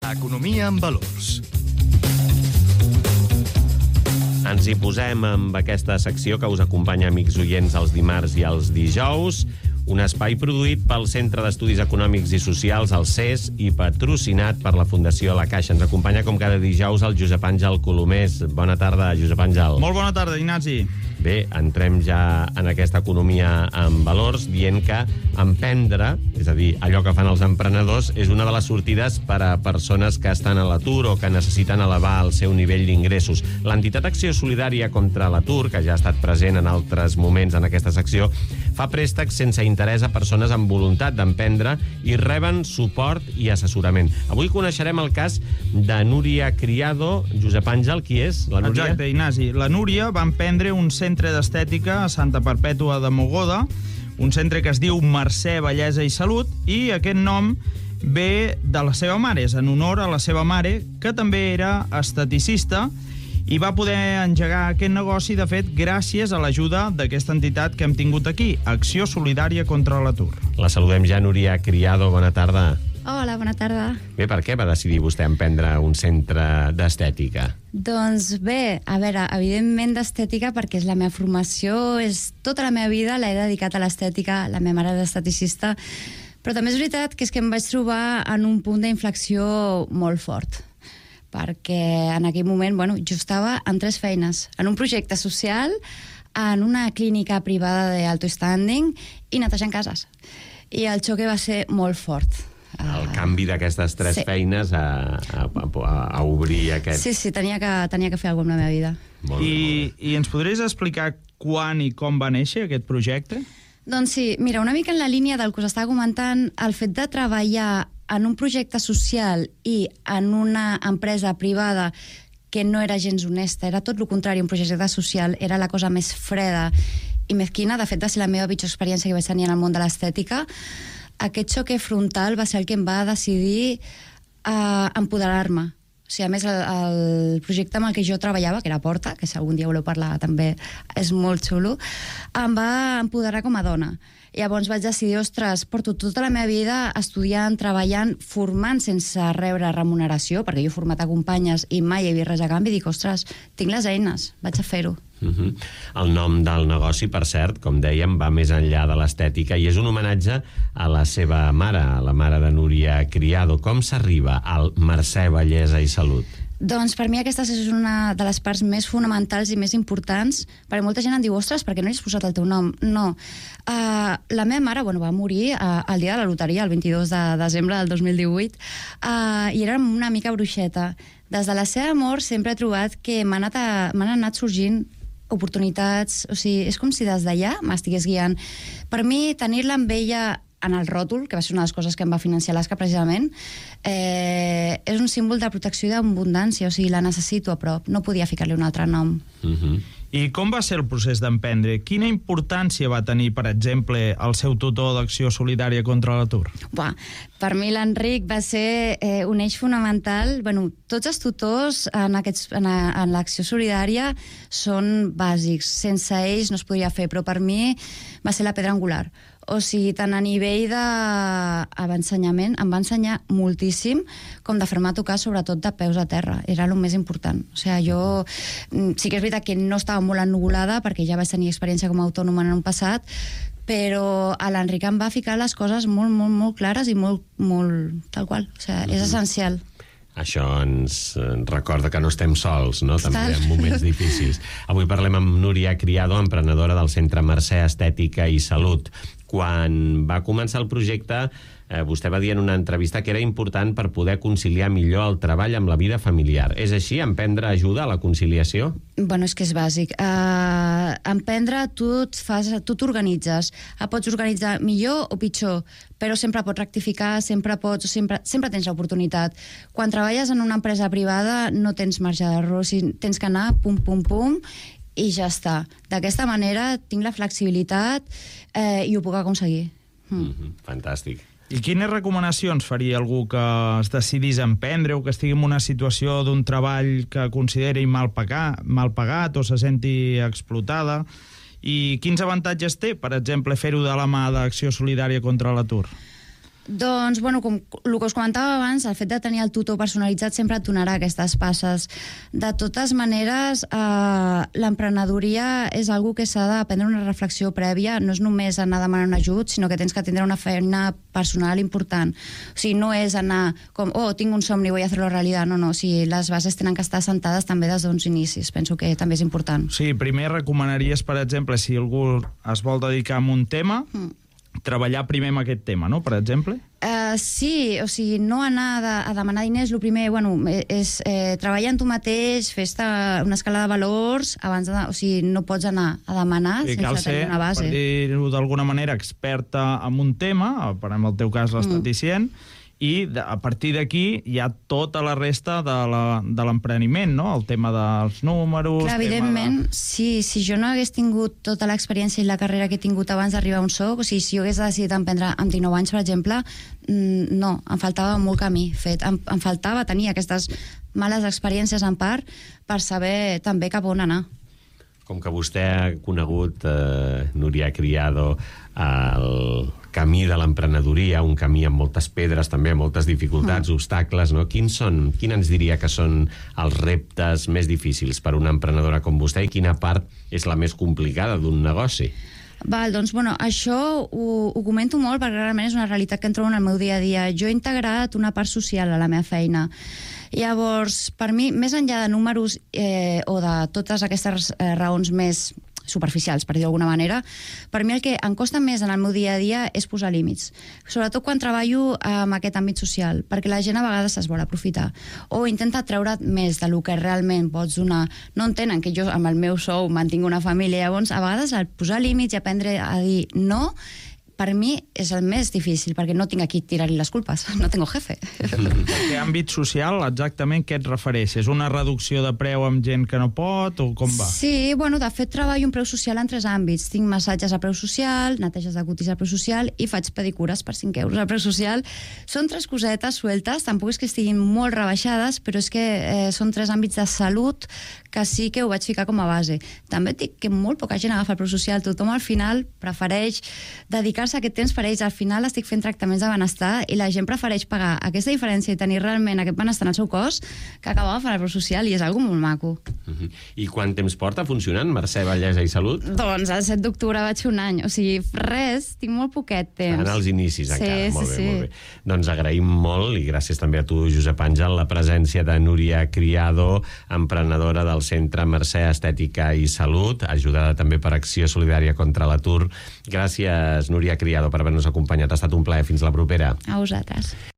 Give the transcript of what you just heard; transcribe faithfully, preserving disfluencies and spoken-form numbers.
Economia en valors. Ens hi posem amb aquesta secció que us acompanya, amics oients, els dimarts i els dijous. Un espai produït pel Centre d'Estudis Econòmics i Socials, el C E S, i patrocinat per la Fundació La Caixa. Ens acompanya, com cada dijous, el Josep Àngel Colomés. Bona tarda, Josep Àngel. Molt bona tarda, Ignasi. Bé, entrem ja en aquesta economia en valors, dient que emprendre, és a dir, allò que fan els emprenedors, és una de les sortides per a persones que estan a l'atur o que necessiten elevar el seu nivell d'ingressos. L'entitat Acció Solidària contra l'Atur, que ja ha estat present en altres moments en aquesta secció, fa préstecs sense interès a persones amb voluntat d'emprendre i reben suport i assessorament. Avui coneixerem el cas de Núria Criado. Josep Àngel, qui és la Núria? Exacte, Ignasi. La Núria va emprendre un centre d'estètica a Santa Perpètua de Mogoda, un centre que es diu Mercè Bellesa i Salut, i aquest nom ve de la seva mare, és en honor a la seva mare, que també era esteticista, i va poder engegar aquest negoci, de fet, gràcies a l'ajuda d'aquesta entitat que hem tingut aquí, Acció Solidària contra l'Atur. La saludem ja, Núria Criado. Bona tarda. Hola, bona tarda. Bé, per què va decidir vostè emprendre un centre d'estètica? Doncs bé, a veure, evidentment d'estètica, perquè és la meva formació, és tota la meva vida l'he dedicat a l'estètica, la meva mare és esteticista, però també és veritat que és que em vaig trobar en un punt d'inflexió molt fort, perquè en aquell moment, bueno, jo estava en tres feines, en un projecte social, en una clínica privada d'alto standing i netejant cases. I el xoque va ser molt fort. El canvi d'aquestes tres sí. feines a, a, a, a obrir aquest... Sí, sí, tenia que, tenia que fer alguna cosa amb la meva vida. Molt bé, I, molt bé. I ens podries explicar quan i com va néixer aquest projecte? Doncs sí, mira, una mica en la línia del que us estava comentant, el fet de treballar en un projecte social i en una empresa privada que no era gens honesta, era tot el contrari, un projecte social, era la cosa més freda i mesquina. De fet, va ser la meva pitjor experiència que vaig tenir en el món de l'estètica. Aquest xoque frontal va ser el que em va decidir uh, empoderar-me. O sigui, a més, el, el projecte amb el que jo treballava, que era Porta, que si algun dia voleu parlar també és molt xulo, em va empoderar com a dona. Llavors vaig decidir, ostres, porto tota la meva vida estudiant, treballant, formant sense rebre remuneració, perquè jo he format a companyes i mai he vist res a canvi, i dic, ostres, tinc les eines, vaig a fer-ho. Uh-huh. El nom del negoci, per cert, com dèiem, va més enllà de l'estètica i és un homenatge a la seva mare, a la mare de Núria Criado. Com s'arriba al Mercè Bellesa i Salut? Doncs per mi aquesta és una de les parts més fonamentals i més importants, perquè molta gent em diu, ostres, per què no hi has posat el teu nom? No. Uh, la meva mare, bueno, va morir uh, el dia de la loteria, el vint-i-dos de desembre del dos mil divuit, uh, i era una mica bruixeta. Des de la seva mort sempre he trobat que m'han anat, a, m'han anat sorgint oportunitats, o sigui, és com si des d'allà m'estigués guiant. Per mi, tenir-la amb ella en el ròtol, que va ser una de les coses que em va financiar l'A S C A precisament, eh, és un símbol de protecció i d'abundància, o sigui, la necessito a prop, no podia ficar-li un altre nom. Uh-huh. I com va ser el procés d'emprendre? Quina importància va tenir, per exemple, el seu tutor d'Acció Solidària contra l'Atur? Buah, per mi l'Enric va ser eh, un eix fonamental. Bueno, tots els tutors en, aquests, en, en l'Acció Solidària són bàsics. Sense ells no es podria fer, però per mi va ser la pedra angular. O sigui, tant a nivell d'ensenyament, em va ensenyar moltíssim, com de fer-me tocar, sobretot de peus a terra. Era el més important. O sigui, jo sí que és veritat que no estava molt ennugulada, perquè ja vaig tenir experiència com a autònoma en un passat, però a l'Enric em va ficar les coses molt, molt, molt clares i molt, molt tal qual. O sigui, és essencial. Això ens recorda que no estem sols, no? També en moments difícils. Avui parlem amb Núria Criado, emprenedora del Centre Mercè Estètica i Salut. Quan va començar el projecte, eh, vostè va dir en una entrevista que era important per poder conciliar millor el treball amb la vida familiar. És així? Emprendre ajuda a la conciliació? Bueno, és que és bàsic. Uh, emprendre, tu et fas, tu t'organitzes. Et pots organitzar millor o pitjor, però sempre pots rectificar, sempre pots, sempre, sempre tens l'oportunitat. Quan treballes en una empresa privada no tens marge d'error, o sigui, tens que anar pum, pum, pum, i ja està. D'aquesta manera tinc la flexibilitat eh, i ho puc aconseguir. Mm. Mm-hmm. Fantàstic. I quines recomanacions faria algú que es decidís a emprendre o que estigui en una situació d'un treball que consideri mal, pagar, mal pagat o se senti explotada? I quins avantatges té, per exemple, fer-ho de la mà d'Acció Solidària contra l'Atur? Doncs, bueno, com el que us comentava abans, el fet de tenir el tutor personalitzat sempre et donarà aquestes passes. De totes maneres, eh, l'emprenedoria és algo que s'ha de prendre una reflexió prèvia, no és només anar a demanar un ajut, sinó que tens que tindre una feina personal important. O sigui, no és anar com, oh, tinc un somni, vull fer-lo realitat. No, no, o sigui, les bases tenen que estar assentades també des d'uns inicis. Penso que també és important. Sí, primer recomanaries, per exemple, si algú es vol dedicar a un tema, mm. treballar primer amb aquest tema, no?, per exemple? Uh, sí, o sigui, no anar de, a demanar diners, el primer, bueno, és eh, treballar en tu mateix, fes-te una escala de valors, abans de, o sigui, no pots anar a demanar sí, sense tenir una base. Cal ser, per dir-ho d'alguna manera, experta en un tema, per en el teu cas l'esteticient, mm. i a partir d'aquí hi ha tota la resta de l'empreniment, no? El tema dels números... Clar, evidentment, de... si, si jo no hagués tingut tota l'experiència i la carrera que he tingut abans d'arribar a on soc, o sigui, si jo hagués decidit emprendre amb dinou anys, per exemple, no, em faltava molt camí fet. Em, em faltava tenir aquestes males experiències en part per saber també cap on anar. Com que vostè ha conegut, eh, Núria Criado, el camí de l'emprenedoria, un camí amb moltes pedres, també moltes dificultats, mm. obstacles, no? Quins són, quin ens diria que són els reptes més difícils per una emprenedora com vostè i quina part és la més complicada d'un negoci? Val, doncs, bueno, això ho, ho comento molt perquè realment és una realitat que em trobo en el meu dia a dia. Jo he integrat una part social a la meva feina. Llavors, per mi, més enllà de números eh, o de totes aquestes eh, raons més superficials, per dir d'alguna manera, per mi el que em costa més en el meu dia a dia és posar límits. Sobretot quan treballo en aquest àmbit social, perquè la gent a vegades es vol aprofitar o intenta treure't més del que realment pots donar. No entenen que jo amb el meu sou mantinc una família, llavors a vegades el posar límits i aprendre a dir no, per mi és el més difícil, perquè no tinc aquí tirar-li les culpes, no tengo jefe. En què àmbit social exactament què et refereixes? Una reducció de preu amb gent que no pot o com va? Sí, bueno, de fet treballo un preu social en tres àmbits. Tinc massatges a preu social, neteges de cutis a preu social i faig pedicures per cinc euros a preu social. Són tres cosetes sueltes, tampoc és que estiguin molt rebaixades, però és que eh, són tres àmbits de salut que sí que ho vaig ficar com a base. També dic que molt poca gent agafa el preu social, tothom al final prefereix dedicar-se a aquest temps per ells. Al final estic fent tractaments de benestar i la gent prefereix pagar aquesta diferència i tenir realment aquest benestar en el seu cos que acabar fent el preu social i és algo molt maco. Uh-huh. I quant temps porta funcionant Mercè Bellesa i Salut? Doncs el set d'octubre vaig fer un any, o sigui, res, tinc molt poquet temps. En els inicis encara, sí, molt sí, bé, sí. molt bé. Doncs agraïm molt i gràcies també a tu, Josep Àngel, la presència de Núria Criado, emprenedora del Centre Mercè Estètica i Salut, ajudada també per Acció Solidària contra l'Atur. Gràcies, Núria Criado, per haver-nos acompanyat. Ha estat un plaer. Fins la propera. A vosaltres.